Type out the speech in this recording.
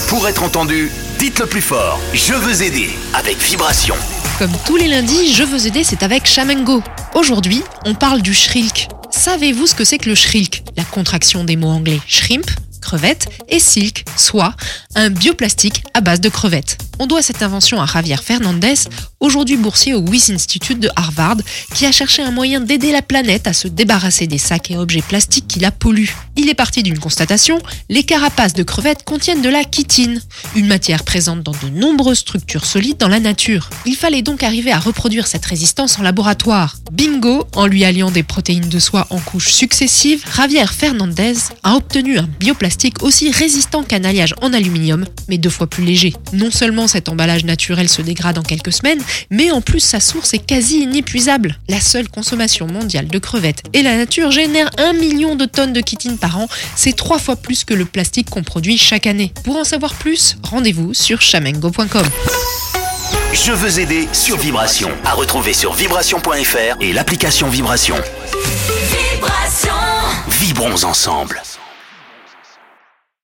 Pour être entendu, dites-le plus fort. Je veux aider avec Vibration. Comme tous les lundis, Je veux aider, c'est avec Shamengo. Aujourd'hui, on parle du shrilk. Savez-vous ce que c'est que le shrilk ? La contraction des mots anglais shrimp, crevette, et silk, soie, un bioplastique à base de crevettes. On doit cette invention à Javier Fernandez, aujourd'hui boursier au Wyss Institute de Harvard, qui a cherché un moyen d'aider la planète à se débarrasser des sacs et objets plastiques qui la polluent. Il est parti d'une constatation, les carapaces de crevettes contiennent de la chitine, une matière présente dans de nombreuses structures solides dans la nature. Il fallait donc arriver à reproduire cette résistance en laboratoire. Bingo, en lui alliant des protéines de soie en couches successives, Javier Fernandez a obtenu un bioplastique aussi résistant qu'un alliage en aluminium, mais 2 fois plus léger. Non seulement cet emballage naturel se dégrade en quelques semaines, mais en plus sa source est quasi inépuisable. La seule consommation mondiale de crevettes et la nature génère 1 million de tonnes de chitine par an, c'est 3 fois plus que le plastique qu'on produit chaque année. Pour en savoir plus, rendez-vous sur shamengo.com. Je veux aider sur Vibration. À retrouver sur vibration.fr et l'application Vibration. Vibrons ensemble.